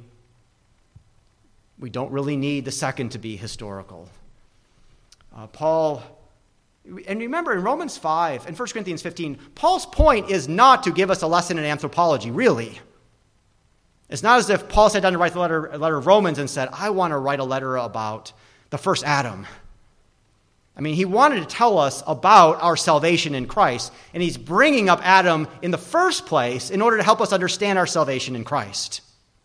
A: we don't really need the second to be historical. Uh, Paul, and remember in Romans five and First Corinthians fifteen, Paul's point is not to give us a lesson in anthropology, really. It's not as if Paul sat down to write the letter, letter of Romans and said, I want to write a letter about the first Adam. I mean, he wanted to tell us about our salvation in Christ, and he's bringing up Adam in the first place in order to help us understand our salvation in Christ.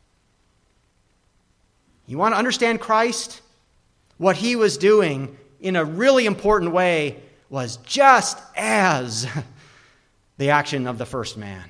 A: You want to understand Christ? What he was doing in a really important way was just as the action of the first man.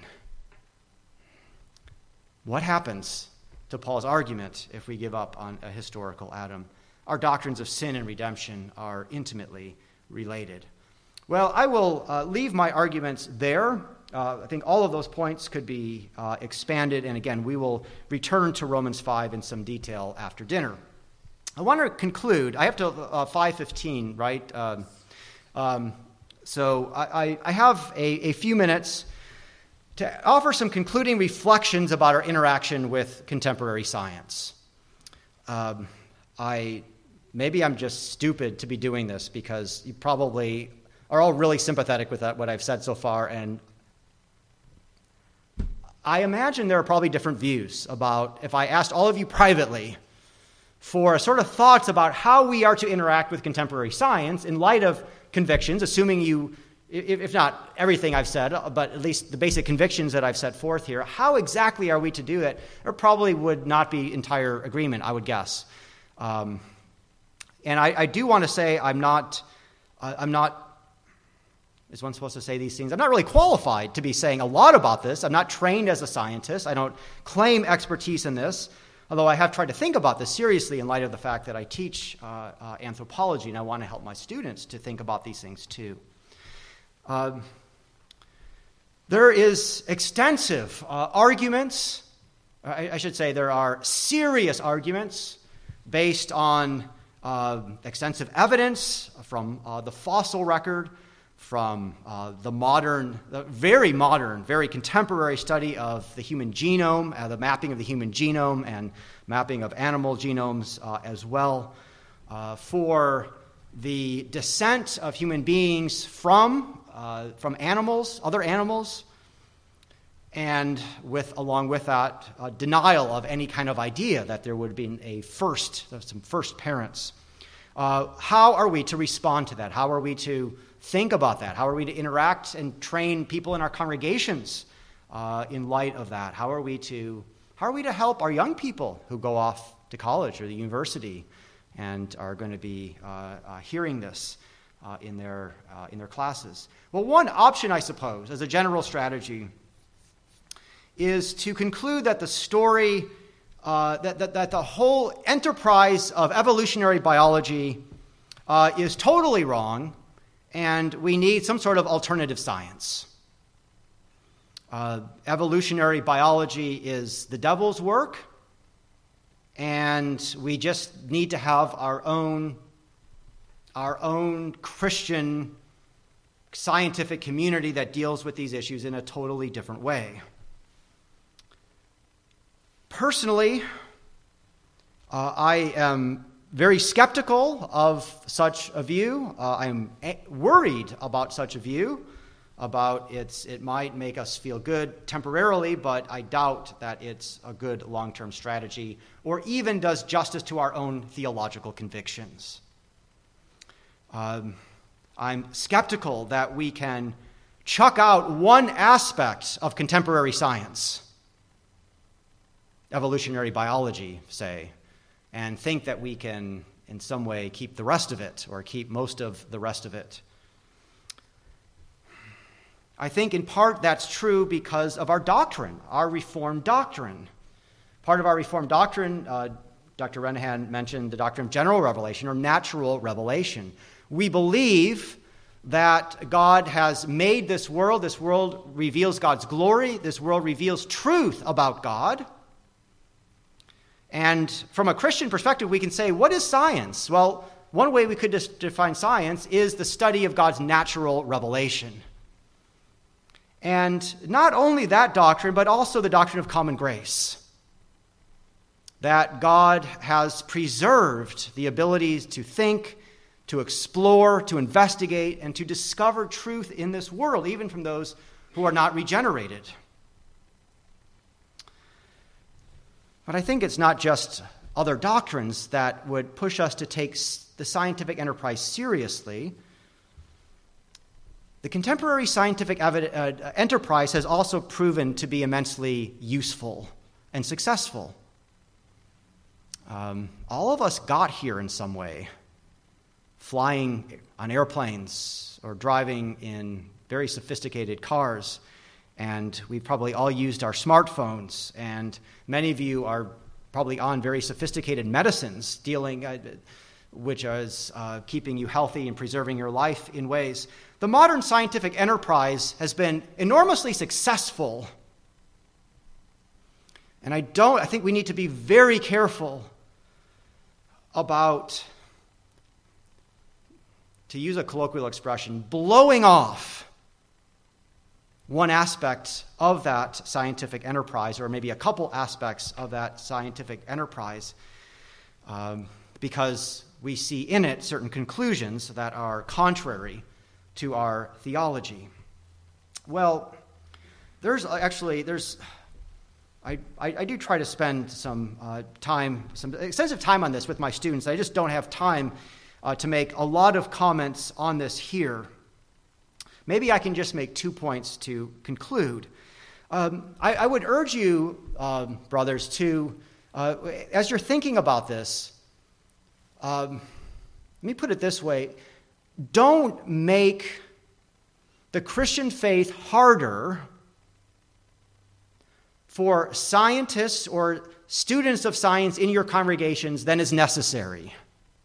A: What happens to Paul's argument if we give up on a historical Adam? Our doctrines of sin and redemption are intimately related. Well, I will uh, leave my arguments there. Uh, I think all of those points could be uh, expanded, and again, we will return to Romans five in some detail after dinner. I want to conclude. I have to uh, five fifteen, right? Um, um, so I, I have a, a few minutes to offer some concluding reflections about our interaction with contemporary science. Um, I maybe I'm just stupid to be doing this because you probably are all really sympathetic with that, what I've said so far, and I imagine there are probably different views about, if I asked all of you privately for sort of thoughts about how we are to interact with contemporary science in light of convictions, assuming you, if not everything I've said, but at least the basic convictions that I've set forth here, how exactly are we to do it? There probably would not be entire agreement, I would guess. Um, and I, I do want to say I'm not, uh, I'm not, is one supposed to say these things? I'm not really qualified to be saying a lot about this. I'm not trained as a scientist. I don't claim expertise in this, although I have tried to think about this seriously in light of the fact that I teach uh, uh, anthropology, and I want to help my students to think about these things too. Uh, there is extensive uh, arguments, I, I should say there are serious arguments based on uh, extensive evidence from uh, the fossil record, from uh, the modern, the very modern, very contemporary study of the human genome, uh, the mapping of the human genome and mapping of animal genomes uh, as well, uh, for the descent of human beings from uh, from animals, other animals, and with along with that, uh, denial of any kind of idea that there would have been a first, some first parents. Uh, how are we to respond to that? How are we to think about that? How are we to interact and train people in our congregations uh, in light of that? How are we to how are we to help our young people who go off to college or the university and are going to be uh, uh, hearing this uh, in their uh, in their classes? Well, one option, I suppose, as a general strategy, is to conclude that the story, uh, that, that, that the whole enterprise of evolutionary biology uh, is totally wrong, and we need some sort of alternative science. Uh, evolutionary biology is the devil's work, and we just need to have our own, our own Christian scientific community that deals with these issues in a totally different way. Personally, uh, I am very skeptical of such a view. Uh, I am a- worried about such a view, about its, it might make us feel good temporarily, but I doubt that it's a good long-term strategy or even does justice to our own theological convictions. Um, I'm skeptical that we can chuck out one aspect of contemporary science, evolutionary biology, say, and think that we can in some way keep the rest of it or keep most of the rest of it. I think in part that's true because of our doctrine, our Reformed doctrine. Part of our Reformed doctrine, uh, Doctor Renahan mentioned the doctrine of general revelation or natural revelation. We believe that God has made this world. This world reveals God's glory. This world reveals truth about God. And from a Christian perspective, we can say, what is science? Well, one way we could define science is the study of God's natural revelation. And not only that doctrine, but also the doctrine of common grace. That God has preserved the abilities to think, to explore, to investigate, and to discover truth in this world, even from those who are not regenerated. But I think it's not just other doctrines that would push us to take the scientific enterprise seriously. The contemporary scientific evid- uh, enterprise has also proven to be immensely useful and successful. Um, all of us got here in some way, flying on airplanes or driving in very sophisticated cars. And we've probably all used our smartphones, and many of you are probably on very sophisticated medicines, dealing, uh, which is uh, keeping you healthy and preserving your life in ways. The modern scientific enterprise has been enormously successful, and I don't. I think we need to be very careful about, to use a colloquial expression, blowing off one aspect of that scientific enterprise, or maybe a couple aspects of that scientific enterprise, um, because we see in it certain conclusions that are contrary to our theology. Well, there's actually, there's, I, I, I do try to spend some uh, time, some extensive time on this with my students. I just don't have time uh, to make a lot of comments on this here. Maybe I can just make two points to conclude. Um, I, I would urge you, um, brothers, to, uh, as you're thinking about this, um, let me put it this way. Don't make the Christian faith harder for scientists or students of science in your congregations than is necessary.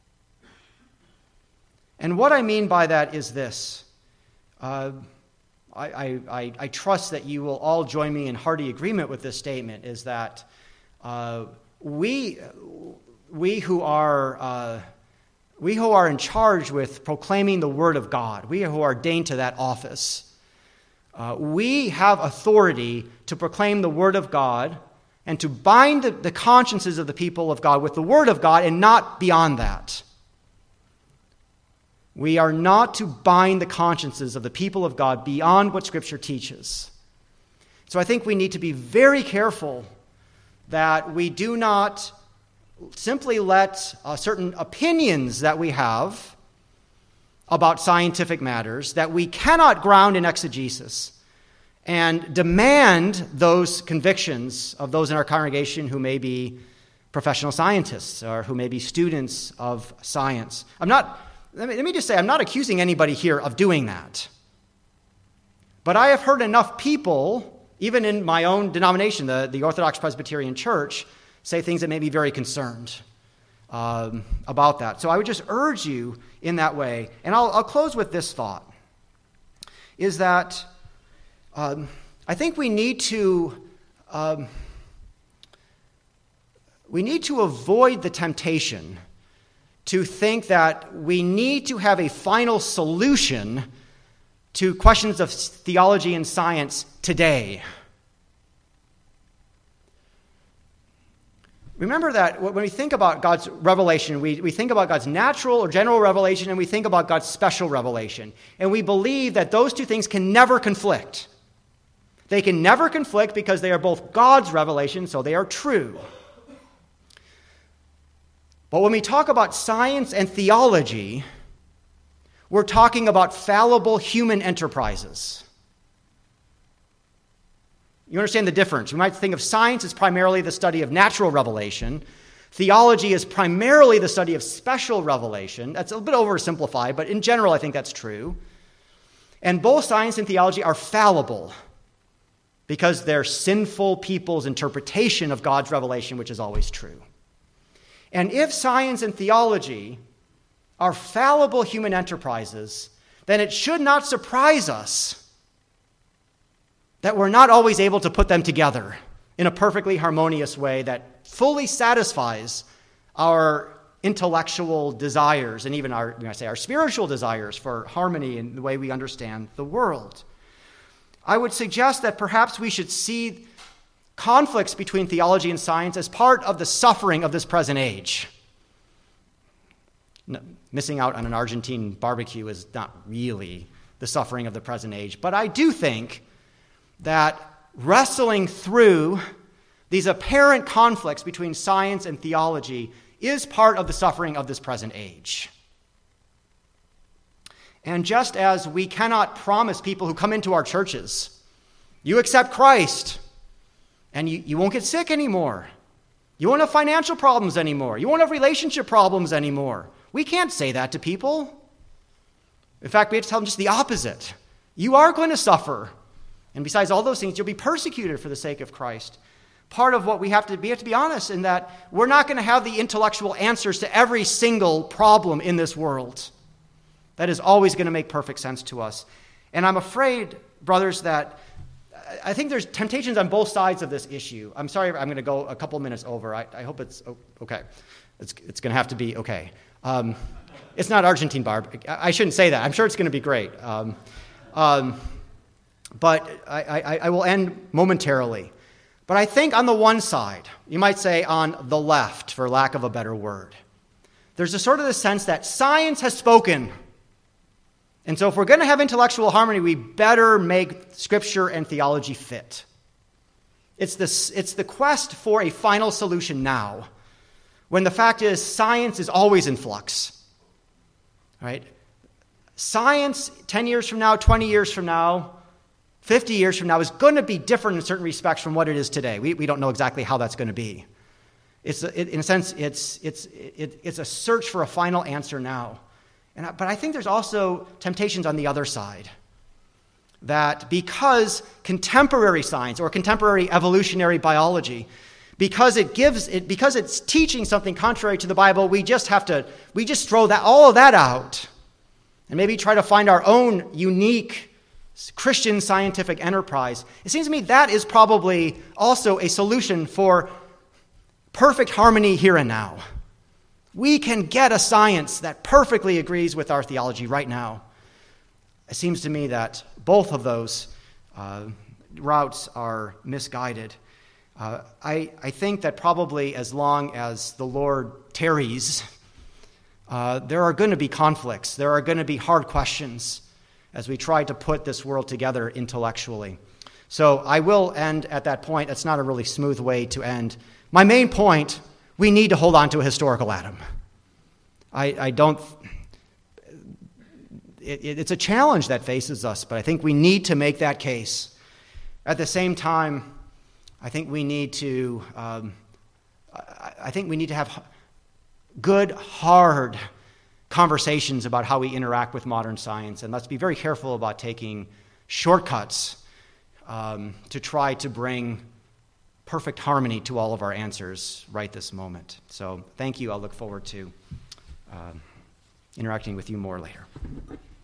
A: And what I mean by that is this. Uh, I, I, I trust that you will all join me in hearty agreement with this statement, is that uh, we, we, who are, uh, we who are in charge with proclaiming the Word of God, we who are ordained to that office, uh, we have authority to proclaim the Word of God and to bind the, the consciences of the people of God with the Word of God and not beyond that. We are not to bind the consciences of the people of God beyond what Scripture teaches. So I think we need to be very careful that we do not simply let uh, certain opinions that we have about scientific matters that we cannot ground in exegesis and demand those convictions of those in our congregation who may be professional scientists or who may be students of science. I'm not... Let me, let me just say, I'm not accusing anybody here of doing that. But I have heard enough people even in my own denomination, the, the Orthodox Presbyterian Church, say things that make me very concerned um, about that. So I would just urge you in that way. And I'll, I'll close with this thought, is that um, I think we need to um, we need to avoid the temptation to think that we need to have a final solution to questions of theology and science today. Remember that when we think about God's revelation, we, we think about God's natural or general revelation, and we think about God's special revelation. And we believe that those two things can never conflict. They can never conflict because they are both God's revelation, so they are true. But when we talk about science and theology, we're talking about fallible human enterprises. You understand the difference? We might think of science as primarily the study of natural revelation. Theology is primarily the study of special revelation. That's a bit oversimplified, but in general, I think that's true. And both science and theology are fallible because they're sinful people's interpretation of God's revelation, which is always true. And if science and theology are fallible human enterprises, then it should not surprise us that we're not always able to put them together in a perfectly harmonious way that fully satisfies our intellectual desires and even our, I say, our spiritual desires for harmony in the way we understand the world. I would suggest that perhaps we should see conflicts between theology and science as part of the suffering of this present age. No, missing out on an Argentine barbecue is not really the suffering of the present age, but I do think that wrestling through these apparent conflicts between science and theology is part of the suffering of this present age. And just as we cannot promise people who come into our churches, you accept Christ, and you, you won't get sick anymore. You won't have financial problems anymore. You won't have relationship problems anymore. We can't say that to people. In fact, we have to tell them just the opposite. You are going to suffer. And besides all those things, you'll be persecuted for the sake of Christ. Part of what we have to be, we have to be honest in that we're not going to have the intellectual answers to every single problem in this world. That is always going to make perfect sense to us. And I'm afraid, brothers, that I think there's temptations on both sides of this issue. I'm sorry, I'm going to go a couple minutes over. I, I hope it's okay. It's, it's going to have to be okay. Um, it's not Argentine barbecue. I shouldn't say that. I'm sure it's going to be great. Um, um, but I, I, I will end momentarily. But I think on the one side, you might say on the left, for lack of a better word, there's a sort of the sense that science has spoken. And so if we're going to have intellectual harmony, we better make Scripture and theology fit. It's this, it's the quest for a final solution now, when the fact is science is always in flux. Right? Science ten years from now, twenty years from now, fifty years from now is going to be different in certain respects from what it is today. We, we don't know exactly how that's going to be. It's it, in a sense, it's, it's, it, it's a search for a final answer now. And, but I think there's also temptations on the other side. That because contemporary science or contemporary evolutionary biology, because it gives it, because it's teaching something contrary to the Bible, we just have to, we just throw that all of that out and maybe try to find our own unique Christian scientific enterprise. It seems to me that is probably also a solution for perfect harmony here and now. We can get a science that perfectly agrees with our theology right now. It seems to me that both of those uh, routes are misguided. Uh, I, I think that probably as long as the Lord tarries, uh, there are going to be conflicts. There are going to be hard questions as we try to put this world together intellectually. So I will end at that point. It's not a really smooth way to end. My main point, we need to hold on to a historical Adam. I, I don't... It, it, it's a challenge that faces us, but I think we need to make that case. At the same time, I think we need to... Um, I, I think we need to have good, hard conversations about how we interact with modern science, and let's be very careful about taking shortcuts um, to try to bring perfect harmony to all of our answers right this moment. So thank you. I'll look forward to uh, interacting with you more later.